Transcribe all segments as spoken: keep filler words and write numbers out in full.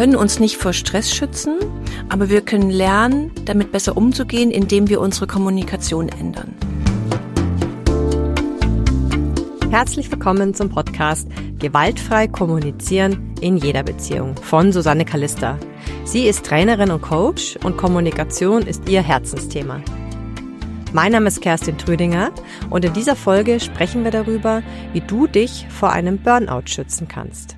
können uns nicht vor Stress schützen, aber wir können lernen, damit besser umzugehen, indem wir unsere Kommunikation ändern. Herzlich willkommen zum Podcast Gewaltfrei kommunizieren in jeder Beziehung von Susanne Kalista. Sie ist Trainerin und Coach und Kommunikation ist ihr Herzensthema. Mein Name ist Kerstin Trüdinger und in dieser Folge sprechen wir darüber, wie du dich vor einem Burnout schützen kannst.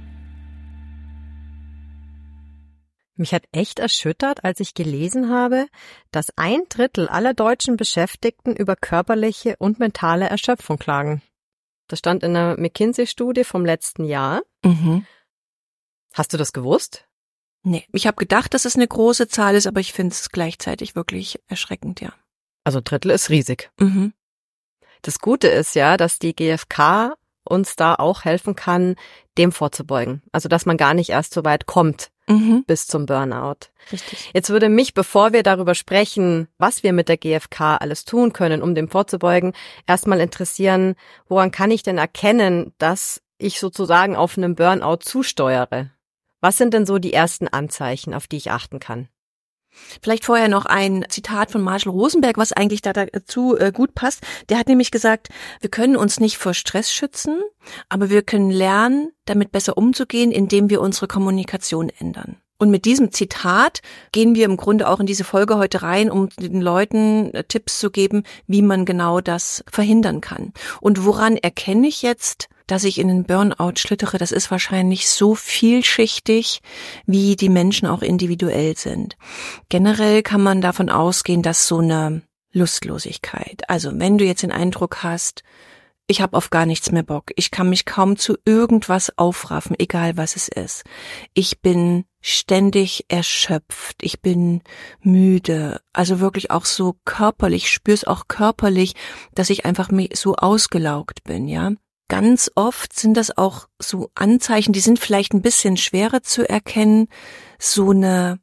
Mich hat echt erschüttert, als ich gelesen habe, dass ein Drittel aller deutschen Beschäftigten über körperliche und mentale Erschöpfung klagen. Das stand in einer McKinsey-Studie vom letzten Jahr. Mhm. Hast du das gewusst? Nee, ich habe gedacht, dass es eine große Zahl ist, aber ich finde es gleichzeitig wirklich erschreckend, ja. Also ein Drittel ist riesig. Mhm. Das Gute ist ja, dass die G F K uns da auch helfen kann, dem vorzubeugen. Also dass man gar nicht erst so weit kommt mhm. bis zum Burnout. Richtig. Jetzt würde mich, bevor wir darüber sprechen, was wir mit der G F K alles tun können, um dem vorzubeugen, erstmal interessieren, woran kann ich denn erkennen, dass ich sozusagen auf einen Burnout zusteuere? Was sind denn so die ersten Anzeichen, auf die ich achten kann? Vielleicht vorher noch ein Zitat von Marshall Rosenberg, was eigentlich da dazu äh, gut passt. Der hat nämlich gesagt, wir können uns nicht vor Stress schützen, aber wir können lernen, damit besser umzugehen, indem wir unsere Kommunikation ändern. Und mit diesem Zitat gehen wir im Grunde auch in diese Folge heute rein, um den Leuten äh, Tipps zu geben, wie man genau das verhindern kann. Und woran erkenne ich jetzt, dass ich in den Burnout schlittere? Das ist wahrscheinlich so vielschichtig, wie die Menschen auch individuell sind. Generell kann man davon ausgehen, dass so eine Lustlosigkeit, also wenn du jetzt den Eindruck hast, ich habe auf gar nichts mehr Bock, ich kann mich kaum zu irgendwas aufraffen, egal was es ist. Ich bin ständig erschöpft, ich bin müde, also wirklich auch so körperlich, ich spüre es auch körperlich, dass ich einfach so ausgelaugt bin, ja. Ganz oft sind das auch so Anzeichen, die sind vielleicht ein bisschen schwerer zu erkennen, so eine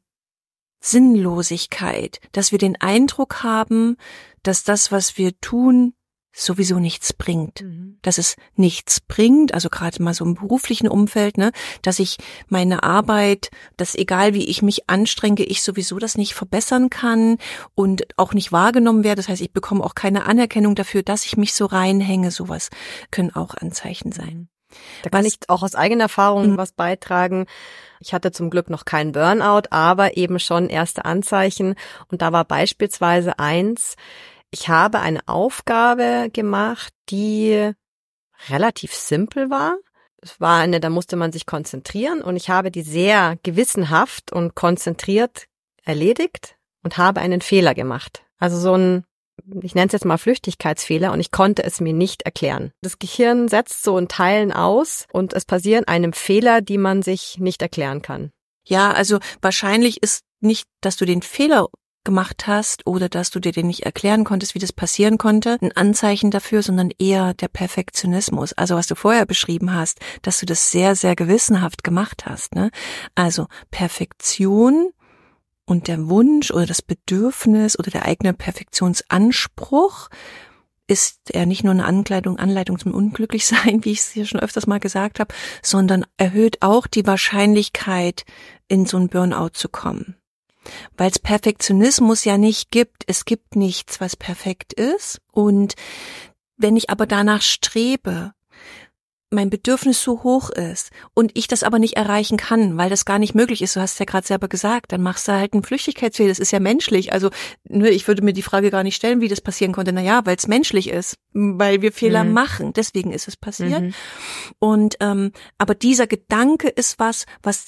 Sinnlosigkeit, dass wir den Eindruck haben, dass das, was wir tun, sowieso nichts bringt, mhm. dass es nichts bringt, also gerade mal so im beruflichen Umfeld, ne, dass ich meine Arbeit, dass egal wie ich mich anstrenge, ich sowieso das nicht verbessern kann und auch nicht wahrgenommen werde, das heißt, ich bekomme auch keine Anerkennung dafür, dass ich mich so reinhänge, sowas können auch Anzeichen sein. Da kann was, ich auch aus eigener Erfahrung mhm. was beitragen. Ich hatte zum Glück noch keinen Burnout, aber eben schon erste Anzeichen und da war beispielsweise eins, ich habe eine Aufgabe gemacht, die relativ simpel war. Es war eine, da musste man sich konzentrieren und ich habe die sehr gewissenhaft und konzentriert erledigt und habe einen Fehler gemacht. Also so ein, ich nenne es jetzt mal Flüchtigkeitsfehler und ich konnte es mir nicht erklären. Das Gehirn setzt so in Teilen aus und es passieren einem Fehler, die man sich nicht erklären kann. Ja, also wahrscheinlich ist nicht, dass du den Fehler gemacht hast oder dass du dir den nicht erklären konntest, wie das passieren konnte, ein Anzeichen dafür, sondern eher der Perfektionismus. Also was du vorher beschrieben hast, dass du das sehr, sehr gewissenhaft gemacht hast, ne? Also Perfektion und der Wunsch oder das Bedürfnis oder der eigene Perfektionsanspruch ist er nicht nur eine Ankleidung, Anleitung zum Unglücklichsein, wie ich es hier schon öfters mal gesagt habe, sondern erhöht auch die Wahrscheinlichkeit, in so einen Burnout zu kommen. Weil es Perfektionismus ja nicht gibt. Es gibt nichts, was perfekt ist. Und wenn ich aber danach strebe, mein Bedürfnis so hoch ist und ich das aber nicht erreichen kann, weil das gar nicht möglich ist, du hast es ja gerade selber gesagt, dann machst du halt einen Flüchtigkeitsfehler, das ist ja menschlich. Also ne, ich würde mir die Frage gar nicht stellen, wie das passieren konnte. Naja, weil es menschlich ist, weil wir Fehler mhm. machen, deswegen ist es passiert. Mhm. Und ähm, aber dieser Gedanke ist was, was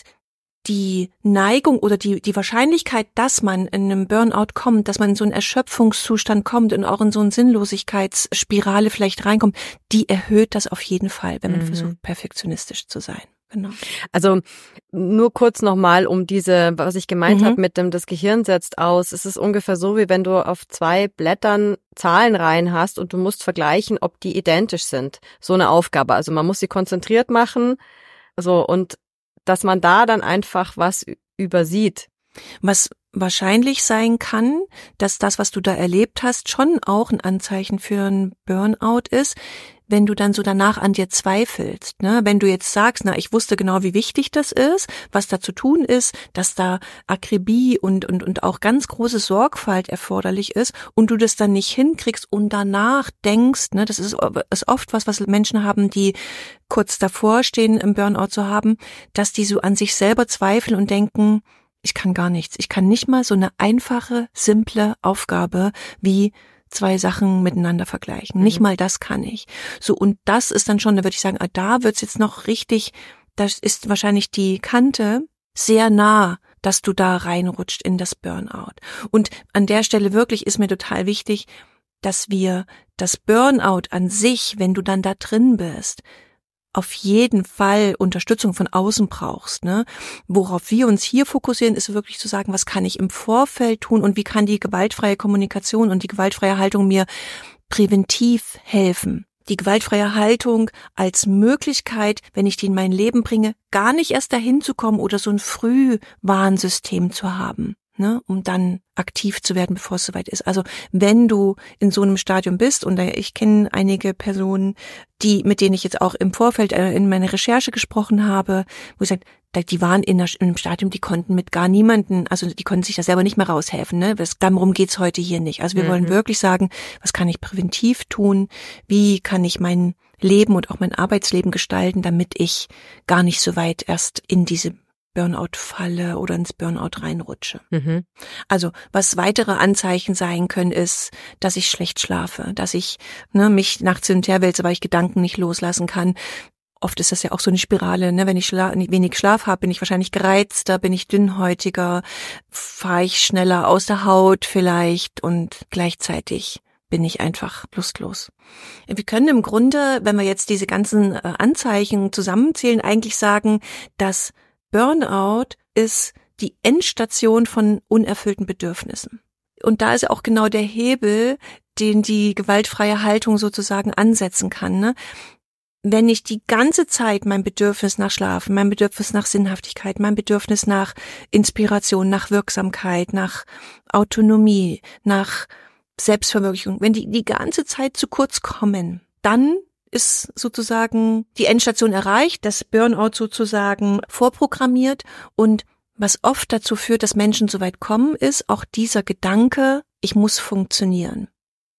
die Neigung oder die die Wahrscheinlichkeit, dass man in einem Burnout kommt, dass man in so einen Erschöpfungszustand kommt und auch in so eine Sinnlosigkeitsspirale vielleicht reinkommt, die erhöht das auf jeden Fall, wenn man mhm. versucht, perfektionistisch zu sein. Genau. Also nur kurz nochmal um diese, was ich gemeint mhm. habe mit dem, das Gehirn setzt aus. Es ist ungefähr so, wie wenn du auf zwei Blättern Zahlenreihen hast und du musst vergleichen, ob die identisch sind. So eine Aufgabe. Also man muss sie konzentriert machen. So und dass man da dann einfach was übersieht. Was wahrscheinlich sein kann, dass das, was du da erlebt hast, schon auch ein Anzeichen für einen Burnout ist. wenn du dann so danach an dir zweifelst, ne? Wenn du jetzt sagst, na, ich wusste genau, wie wichtig das ist, was da zu tun ist, dass da Akribie und, und, und auch ganz große Sorgfalt erforderlich ist und du das dann nicht hinkriegst und danach denkst, ne, das ist, ist oft was, was Menschen haben, die kurz davor stehen, im Burnout zu haben, dass die so an sich selber zweifeln und denken, ich kann gar nichts. Ich kann nicht mal so eine einfache, simple Aufgabe wie zwei Sachen miteinander vergleichen. Mhm. Nicht mal das kann ich. So, und das ist dann schon, da würde ich sagen, ah, da wird's jetzt noch richtig, das ist wahrscheinlich die Kante sehr nah, dass du da reinrutscht in das Burnout. Und an der Stelle wirklich ist mir total wichtig, dass wir das Burnout an sich, wenn du dann da drin bist, auf jeden Fall Unterstützung von außen brauchst, ne? Worauf wir uns hier fokussieren, ist wirklich zu sagen, was kann ich im Vorfeld tun und wie kann die gewaltfreie Kommunikation und die gewaltfreie Haltung mir präventiv helfen. Die gewaltfreie Haltung als Möglichkeit, wenn ich die in mein Leben bringe, gar nicht erst dahin zu kommen oder so ein Frühwarnsystem zu haben, ne, um dann aktiv zu werden, bevor es soweit ist. Also wenn du in so einem Stadium bist, und ich kenne einige Personen, die mit denen ich jetzt auch im Vorfeld äh, in meiner Recherche gesprochen habe, wo ich sage, die waren in, einer, in einem Stadium, die konnten mit gar niemanden, also die konnten sich da selber nicht mehr raushelfen. Ne? Das, darum geht's heute hier nicht. Also wir mhm. wollen wirklich sagen, was kann ich präventiv tun? Wie kann ich mein Leben und auch mein Arbeitsleben gestalten, damit ich gar nicht so weit erst in diese Burnout-Falle oder ins Burnout reinrutsche. Mhm. Also was weitere Anzeichen sein können, ist, dass ich schlecht schlafe, dass ich ne, mich nachts hin und her wälze, weil ich Gedanken nicht loslassen kann. Oft ist das ja auch so eine Spirale, ne? Wenn ich schla- wenig Schlaf habe, bin ich wahrscheinlich gereizter, bin ich dünnhäutiger, fahre ich schneller aus der Haut vielleicht und gleichzeitig bin ich einfach lustlos. Wir können im Grunde, wenn wir jetzt diese ganzen äh, Anzeichen zusammenzählen, eigentlich sagen, dass Burnout ist die Endstation von unerfüllten Bedürfnissen. Und da ist auch genau der Hebel, den die gewaltfreie Haltung sozusagen ansetzen kann, ne? Wenn ich die ganze Zeit mein Bedürfnis nach Schlafen, mein Bedürfnis nach Sinnhaftigkeit, mein Bedürfnis nach Inspiration, nach Wirksamkeit, nach Autonomie, nach Selbstverwirklichung, wenn die die ganze Zeit zu kurz kommen, dann ist sozusagen die Endstation erreicht, das Burnout sozusagen vorprogrammiert, und was oft dazu führt, dass Menschen so weit kommen, ist auch dieser Gedanke, ich muss funktionieren.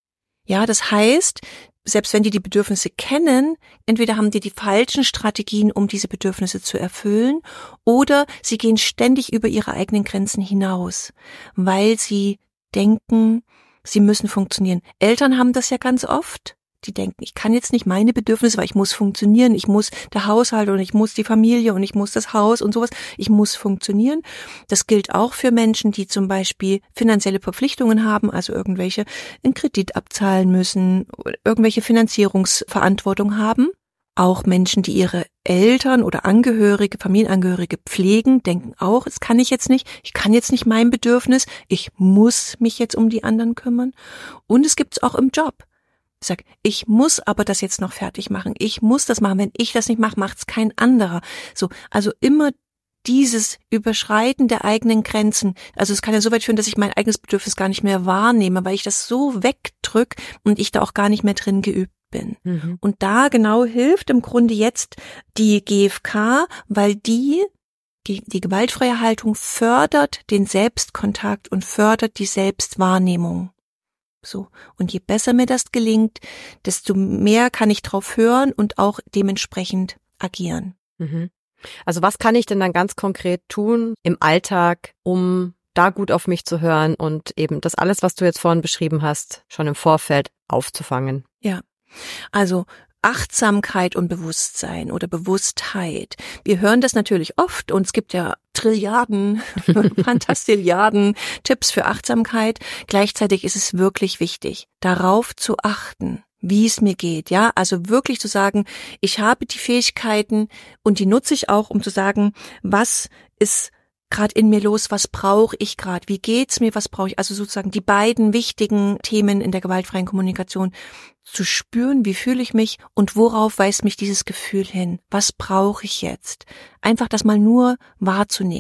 Ja, das heißt, selbst wenn die die Bedürfnisse kennen, entweder haben die die falschen Strategien, um diese Bedürfnisse zu erfüllen, oder sie gehen ständig über ihre eigenen Grenzen hinaus, weil sie denken, sie müssen funktionieren. Eltern haben das ja ganz oft. Die denken, ich kann jetzt nicht meine Bedürfnisse, weil ich muss funktionieren, ich muss der Haushalt und ich muss die Familie und ich muss das Haus und sowas, ich muss funktionieren. Das gilt auch für Menschen, die zum Beispiel finanzielle Verpflichtungen haben, also irgendwelche einen Kredit abzahlen müssen, irgendwelche Finanzierungsverantwortung haben. Auch Menschen, die ihre Eltern oder Angehörige, Familienangehörige pflegen, denken auch, das kann ich jetzt nicht, ich kann jetzt nicht mein Bedürfnis, ich muss mich jetzt um die anderen kümmern. Und es gibt's auch im Job. Ich sag, ich muss aber das jetzt noch fertig machen. Ich muss das machen. Wenn ich das nicht mache, macht's kein anderer. So, also immer dieses Überschreiten der eigenen Grenzen. Also es kann ja so weit führen, dass ich mein eigenes Bedürfnis gar nicht mehr wahrnehme, weil ich das so wegdrück und ich da auch gar nicht mehr drin geübt bin. Mhm. Und da genau hilft im Grunde jetzt die G F K, weil die die gewaltfreie Haltung fördert den Selbstkontakt und fördert die Selbstwahrnehmung. So. Und je besser mir das gelingt, desto mehr kann ich drauf hören und auch dementsprechend agieren. Mhm. Also was kann ich denn dann ganz konkret tun im Alltag, um da gut auf mich zu hören und eben das alles, was du jetzt vorhin beschrieben hast, schon im Vorfeld aufzufangen? Ja, also Achtsamkeit und Bewusstsein oder Bewusstheit. Wir hören das natürlich oft und es gibt ja Trilliarden, Fantastilliarden Tipps für Achtsamkeit. Gleichzeitig ist es wirklich wichtig, darauf zu achten, wie es mir geht. Ja, also wirklich zu sagen, ich habe die Fähigkeiten und die nutze ich auch, um zu sagen, was ist gerade in mir los, was brauche ich gerade, wie geht's mir, was brauche ich, also sozusagen die beiden wichtigen Themen in der gewaltfreien Kommunikation, zu spüren, wie fühle ich mich und worauf weist mich dieses Gefühl hin, was brauche ich jetzt, einfach das mal nur wahrzunehmen.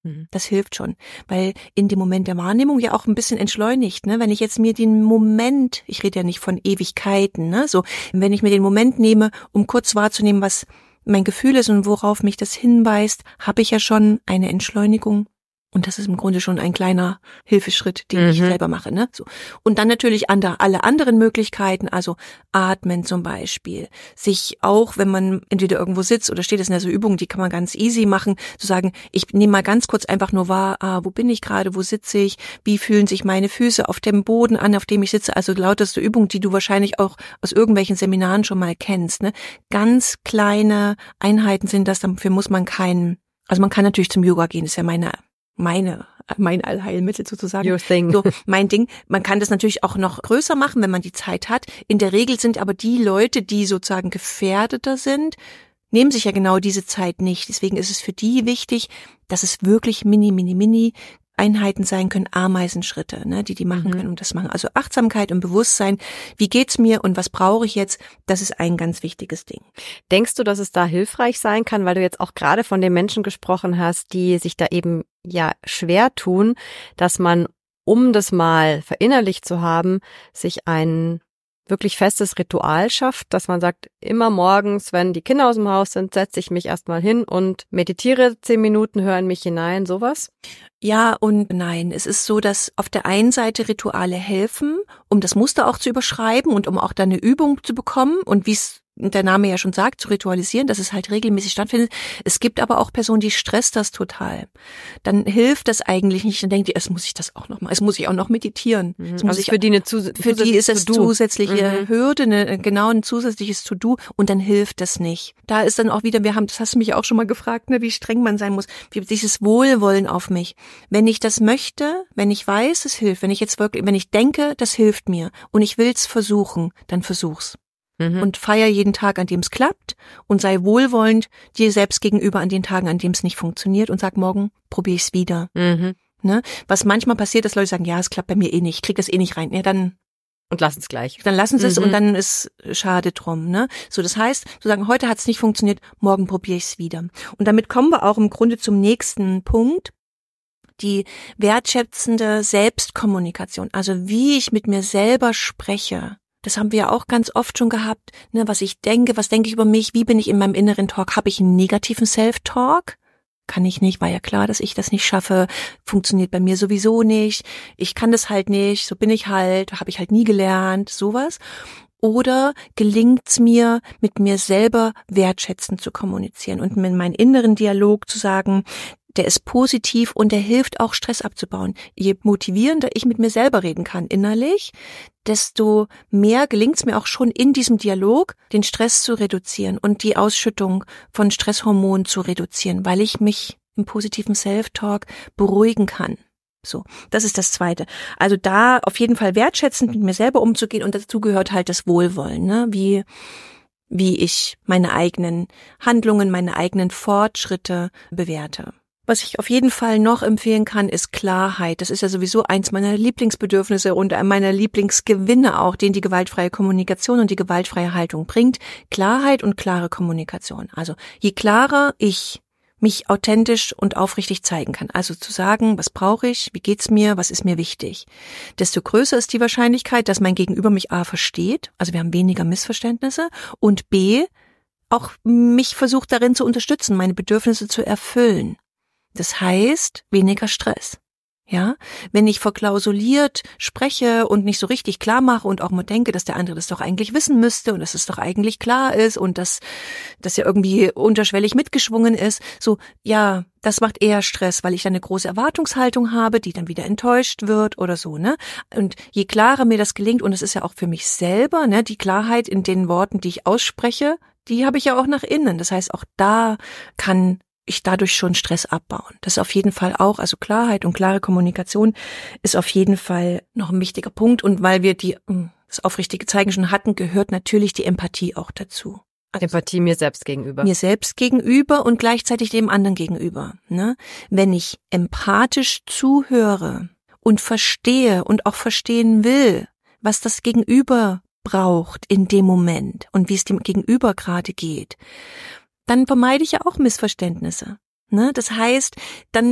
Das hilft schon, weil in dem Moment der Wahrnehmung ja auch ein bisschen entschleunigt, ne? Wenn ich jetzt mir den Moment, ich rede ja nicht von Ewigkeiten, ne? So, wenn ich mir den Moment nehme, um kurz wahrzunehmen, was mein Gefühl ist und worauf mich das hinweist, habe ich ja schon eine Entschleunigung. Und das ist im Grunde schon ein kleiner Hilfeschritt, den mhm. ich selber mache, ne? So. Und dann natürlich andere, alle anderen Möglichkeiten, also atmen zum Beispiel. Sich auch, wenn man entweder irgendwo sitzt oder steht, das sind ja so Übungen, die kann man ganz easy machen, zu sagen, ich nehme mal ganz kurz einfach nur wahr, ah, wo bin ich gerade, wo sitze ich, wie fühlen sich meine Füße auf dem Boden an, auf dem ich sitze, also lauteste Übungen, die du wahrscheinlich auch aus irgendwelchen Seminaren schon mal kennst, ne? Ganz kleine Einheiten sind das, dafür muss man keinen, also man kann natürlich zum Yoga gehen, das ist ja meine meine, mein Allheilmittel sozusagen. Your thing. So, mein Ding. Man kann das natürlich auch noch größer machen, wenn man die Zeit hat. In der Regel sind aber die Leute, die sozusagen gefährdeter sind, nehmen sich ja genau diese Zeit nicht. Deswegen ist es für die wichtig, dass es wirklich mini, mini, mini Einheiten sein können, Ameisenschritte, ne, die die machen mhm. können und das machen. Also Achtsamkeit und Bewusstsein, wie geht's mir und was brauche ich jetzt, das ist ein ganz wichtiges Ding. Denkst du, dass es da hilfreich sein kann, weil du jetzt auch gerade von den Menschen gesprochen hast, die sich da eben ja schwer tun, dass man, um das mal verinnerlicht zu haben, sich ein wirklich festes Ritual schafft, dass man sagt, immer morgens, wenn die Kinder aus dem Haus sind, setze ich mich erstmal hin und meditiere zehn Minuten, höre in mich hinein, sowas? Ja und nein. Es ist so, dass auf der einen Seite Rituale helfen, um das Muster auch zu überschreiben und um auch da eine Übung zu bekommen und wie es der Name ja schon sagt, zu ritualisieren, dass es halt regelmäßig stattfindet. Es gibt aber auch Personen, die stresst das total. Dann hilft das eigentlich nicht. Dann denkt die, es muss ich das auch noch machen. Es muss ich auch noch meditieren. Mhm. Es muss also ich für die eine Zus- für die ist es To-Do. zusätzliche mhm. Hürde, eine, genau ein zusätzliches To-Do und dann hilft das nicht. Da ist dann auch wieder, wir haben, das hast du mich auch schon mal gefragt, ne, wie streng man sein muss, wie dieses Wohlwollen auf mich. Wenn ich das möchte, wenn ich weiß, es hilft, wenn ich jetzt wirklich, wenn ich denke, das hilft mir und ich will's versuchen, dann versuch's. Und feier jeden Tag, an dem es klappt und sei wohlwollend dir selbst gegenüber an den Tagen, an dem es nicht funktioniert und sag, morgen probiere ich es wieder. Mhm. Ne? Was manchmal passiert, dass Leute sagen, ja, es klappt bei mir eh nicht, ich krieg das eh nicht rein. Ja, dann und lassen es gleich. Dann lassen sie es mhm. und dann ist schade drum. Ne? So, das heißt, zu sagen, heute hat es nicht funktioniert, morgen probiere ich es wieder. Und damit kommen wir auch im Grunde zum nächsten Punkt. Die wertschätzende Selbstkommunikation, also wie ich mit mir selber spreche. Das haben wir ja auch ganz oft schon gehabt, ne, was ich denke, was denke ich über mich, wie bin ich in meinem inneren Talk, habe ich einen negativen Self-Talk? Kann ich nicht, war ja klar, dass ich das nicht schaffe, funktioniert bei mir sowieso nicht, ich kann das halt nicht, so bin ich halt, habe ich halt nie gelernt, sowas. Oder gelingt's mir, mit mir selber wertschätzend zu kommunizieren und mit meinem inneren Dialog zu sagen, der ist positiv und der hilft auch, Stress abzubauen. Je motivierender ich mit mir selber reden kann innerlich, desto mehr gelingt es mir auch schon in diesem Dialog, den Stress zu reduzieren und die Ausschüttung von Stresshormonen zu reduzieren, weil ich mich im positiven Self-Talk beruhigen kann. So, das ist das Zweite. Also da auf jeden Fall wertschätzend mit mir selber umzugehen und dazu gehört halt das Wohlwollen, ne? Wie wie ich meine eigenen Handlungen, meine eigenen Fortschritte bewerte. Was ich auf jeden Fall noch empfehlen kann, ist Klarheit. Das ist ja sowieso eins meiner Lieblingsbedürfnisse und meiner Lieblingsgewinne auch, den die gewaltfreie Kommunikation und die gewaltfreie Haltung bringt. Klarheit und klare Kommunikation. Also je klarer ich mich authentisch und aufrichtig zeigen kann, also zu sagen, was brauche ich, wie geht's mir, was ist mir wichtig, desto größer ist die Wahrscheinlichkeit, dass mein Gegenüber mich A versteht, also wir haben weniger Missverständnisse und B auch mich versucht darin zu unterstützen, meine Bedürfnisse zu erfüllen. Das heißt, weniger Stress. Ja, wenn ich verklausuliert spreche und nicht so richtig klar mache und auch mal denke, dass der andere das doch eigentlich wissen müsste und dass es doch eigentlich klar ist und dass das ja irgendwie unterschwellig mitgeschwungen ist, so, ja, das macht eher Stress, weil ich dann eine große Erwartungshaltung habe, die dann wieder enttäuscht wird oder so, ne? Und je klarer mir das gelingt, und es ist ja auch für mich selber, ne, die Klarheit in den Worten, die ich ausspreche, die habe ich ja auch nach innen. Das heißt, auch da kann ich dadurch schon Stress abbauen. Das ist auf jeden Fall auch, also Klarheit und klare Kommunikation ist auf jeden Fall noch ein wichtiger Punkt. Und weil wir die das aufrichtige Zeigen schon hatten, gehört natürlich die Empathie auch dazu. Also Empathie mir selbst gegenüber. Mir selbst gegenüber und gleichzeitig dem anderen gegenüber. Ne? Wenn ich empathisch zuhöre und verstehe und auch verstehen will, was das Gegenüber braucht in dem Moment und wie es dem Gegenüber gerade geht, dann vermeide ich ja auch Missverständnisse. Ne? Das heißt, dann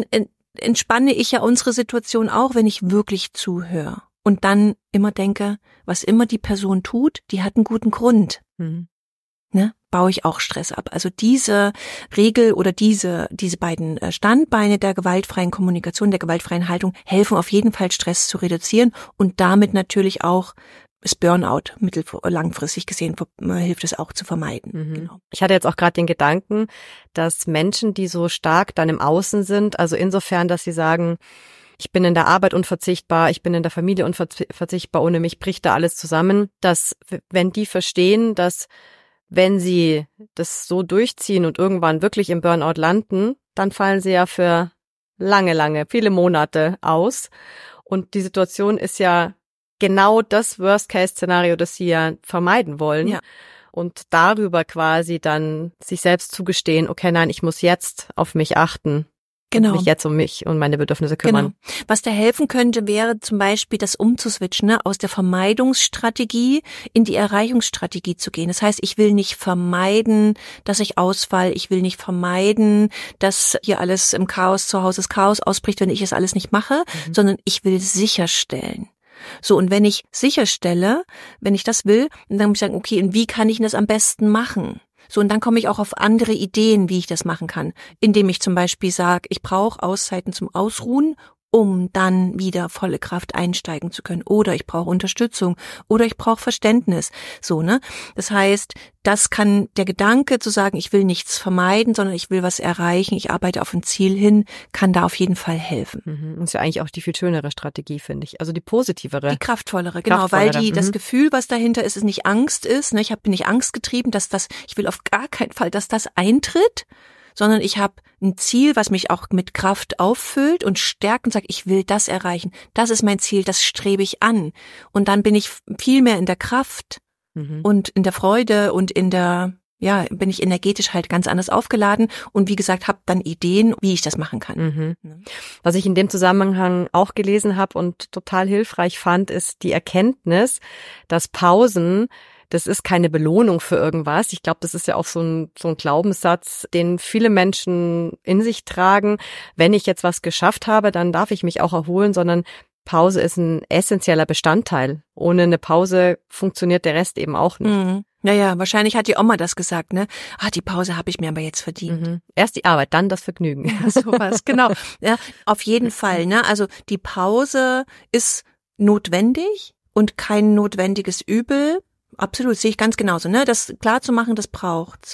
entspanne ich ja unsere Situation auch, wenn ich wirklich zuhöre und dann immer denke, was immer die Person tut, die hat einen guten Grund. Mhm. Ne, baue ich auch Stress ab. Also diese Regel oder diese diese beiden Standbeine der gewaltfreien Kommunikation, der gewaltfreien Haltung helfen auf jeden Fall, Stress zu reduzieren und damit natürlich auch das Burnout mittel- langfristig gesehen hilft es auch zu vermeiden. Mhm. Genau. Ich hatte jetzt auch gerade den Gedanken, dass Menschen, die so stark dann im Außen sind, also insofern, dass sie sagen, ich bin in der Arbeit unverzichtbar, ich bin in der Familie unverzichtbar, ohne mich bricht da alles zusammen, dass wenn die verstehen, dass wenn sie das so durchziehen und irgendwann wirklich im Burnout landen, dann fallen sie ja für lange, lange, viele Monate aus. Und die Situation ist ja genau das Worst-Case-Szenario, das sie ja vermeiden wollen. Ja. Und darüber quasi dann sich selbst zugestehen, okay, nein, ich muss jetzt auf mich achten. Genau. Und mich jetzt um mich und meine Bedürfnisse kümmern. Genau. Was da helfen könnte, wäre zum Beispiel das umzuswitchen, ne? Aus der Vermeidungsstrategie in die Erreichungsstrategie zu gehen. Das heißt, ich will nicht vermeiden, dass ich ausfall. Ich will nicht vermeiden, dass hier alles im Chaos zu Hause das Chaos ausbricht, wenn ich es alles nicht mache, mhm. sondern ich will sicherstellen. So, und wenn ich sicherstelle, wenn ich das will, dann muss ich sagen, okay, und wie kann ich das am besten machen? So, und dann komme ich auch auf andere Ideen, wie ich das machen kann, indem ich zum Beispiel sage, ich brauche Auszeiten zum Ausruhen, um dann wieder volle Kraft einsteigen zu können. Oder ich brauche Unterstützung oder ich brauche Verständnis. So, ne? Das heißt, das kann der Gedanke zu sagen, ich will nichts vermeiden, sondern ich will was erreichen, ich arbeite auf ein Ziel hin, kann da auf jeden Fall helfen. Mhm. Das ist ja eigentlich auch die viel schönere Strategie, finde ich. Also die positivere. Die kraftvollere, genau, kraftvollere. Weil die, mhm. das Gefühl, was dahinter ist, ist nicht Angst ist. Ne? Ich hab, bin nicht angstgetrieben, dass das, ich will auf gar keinen Fall, dass das eintritt, sondern ich habe ein Ziel, was mich auch mit Kraft auffüllt und stärkt und sagt, ich will das erreichen. Das ist mein Ziel, das strebe ich an. Und dann bin ich viel mehr in der Kraft mhm. und in der Freude und in der, ja, bin ich energetisch halt ganz anders aufgeladen und wie gesagt, habe dann Ideen, wie ich das machen kann. Mhm. Was ich in dem Zusammenhang auch gelesen habe und total hilfreich fand, ist die Erkenntnis, dass Pausen, das ist keine Belohnung für irgendwas. Ich glaube, das ist ja auch so ein, so ein Glaubenssatz, den viele Menschen in sich tragen. Wenn ich jetzt was geschafft habe, dann darf ich mich auch erholen, sondern Pause ist ein essentieller Bestandteil. Ohne eine Pause funktioniert der Rest eben auch nicht. Mhm. Naja, wahrscheinlich hat die Oma das gesagt, ne? Ah, die Pause habe ich mir aber jetzt verdient. Mhm. Erst die Arbeit, dann das Vergnügen. Ja, sowas, genau. Ja, auf jeden Fall, ne? Also die Pause ist notwendig und kein notwendiges Übel. Absolut, sehe ich ganz genauso, ne? Das klar zu machen, das braucht's.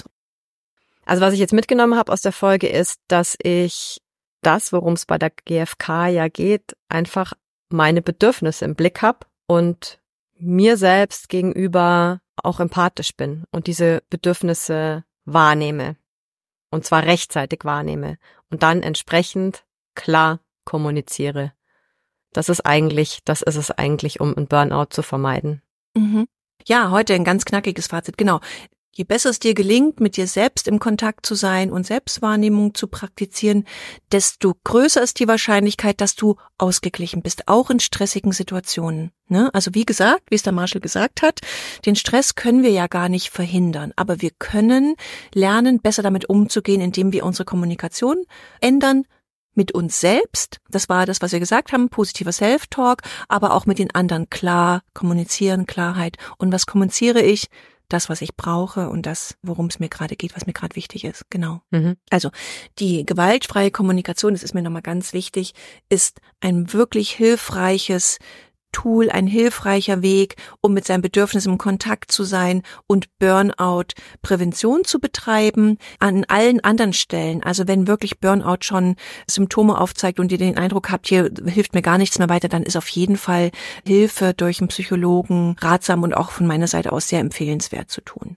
Also was ich jetzt mitgenommen habe aus der Folge ist, dass ich das, worum es bei der G F K ja geht, einfach meine Bedürfnisse im Blick habe und mir selbst gegenüber auch empathisch bin und diese Bedürfnisse wahrnehme. Und zwar rechtzeitig wahrnehme und dann entsprechend klar kommuniziere. Das ist eigentlich, das ist es eigentlich, um einen Burnout zu vermeiden. Mhm. Ja, heute ein ganz knackiges Fazit, genau. Je besser es dir gelingt, mit dir selbst im Kontakt zu sein und Selbstwahrnehmung zu praktizieren, desto größer ist die Wahrscheinlichkeit, dass du ausgeglichen bist, auch in stressigen Situationen. Ne? Also wie gesagt, wie es der Marshall gesagt hat, den Stress können wir ja gar nicht verhindern, aber wir können lernen, besser damit umzugehen, indem wir unsere Kommunikation ändern, mit uns selbst, das war das, was wir gesagt haben, positiver Self-Talk, aber auch mit den anderen klar kommunizieren, Klarheit. Und was kommuniziere ich? Das, was ich brauche und das, worum es mir gerade geht, was mir gerade wichtig ist. Genau. Mhm. Also die gewaltfreie Kommunikation, das ist mir nochmal ganz wichtig, ist ein wirklich hilfreiches Tool, ein hilfreicher Weg, um mit seinen Bedürfnissen im Kontakt zu sein und Burnout-Prävention zu betreiben an allen anderen Stellen. Also wenn wirklich Burnout schon Symptome aufzeigt und ihr den Eindruck habt, hier hilft mir gar nichts mehr weiter, dann ist auf jeden Fall Hilfe durch einen Psychologen ratsam und auch von meiner Seite aus sehr empfehlenswert zu tun.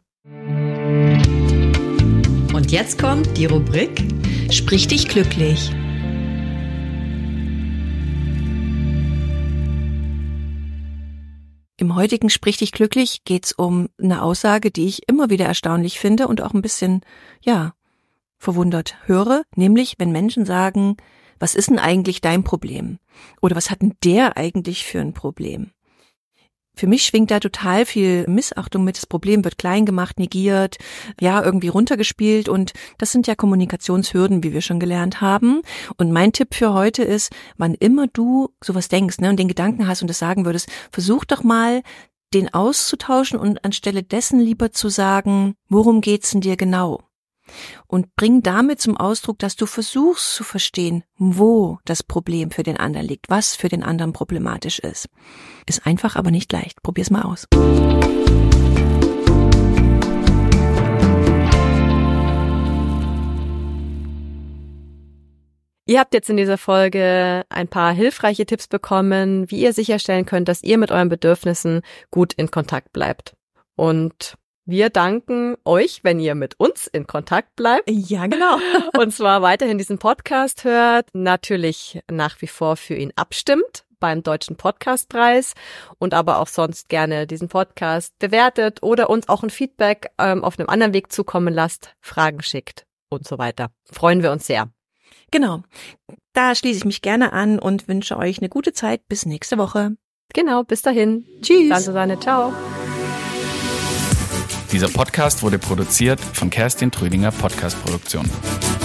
Und jetzt kommt die Rubrik Sprich dich glücklich. Im heutigen Sprich dich glücklich geht's um eine Aussage, die ich immer wieder erstaunlich finde und auch ein bisschen, ja, verwundert höre, nämlich wenn Menschen sagen, was ist denn eigentlich dein Problem? Oder was hat denn der eigentlich für ein Problem? Für mich schwingt da total viel Missachtung mit. Das Problem wird klein gemacht, negiert, ja, irgendwie runtergespielt und das sind ja Kommunikationshürden, wie wir schon gelernt haben. Und mein Tipp für heute ist, wann immer du sowas denkst, ne, und den Gedanken hast und das sagen würdest, versuch doch mal, den auszutauschen und anstelle dessen lieber zu sagen, worum geht's denn dir genau? Und bring damit zum Ausdruck, dass du versuchst zu verstehen, wo das Problem für den anderen liegt, was für den anderen problematisch ist. Ist einfach, aber nicht leicht. Probier's mal aus. Ihr habt jetzt in dieser Folge ein paar hilfreiche Tipps bekommen, wie ihr sicherstellen könnt, dass ihr mit euren Bedürfnissen gut in Kontakt bleibt. Und wir danken euch, wenn ihr mit uns in Kontakt bleibt. Ja, genau. Und zwar weiterhin diesen Podcast hört, natürlich nach wie vor für ihn abstimmt beim Deutschen Podcastpreis und aber auch sonst gerne diesen Podcast bewertet oder uns auch ein Feedback ähm, auf einem anderen Weg zukommen lasst, Fragen schickt und so weiter. Freuen wir uns sehr. Genau. Da schließe ich mich gerne an und wünsche euch eine gute Zeit. Bis nächste Woche. Genau, bis dahin. Tschüss. Dann Susanne, ciao. Dieser Podcast wurde produziert von Kerstin Trüdinger Podcast Produktion.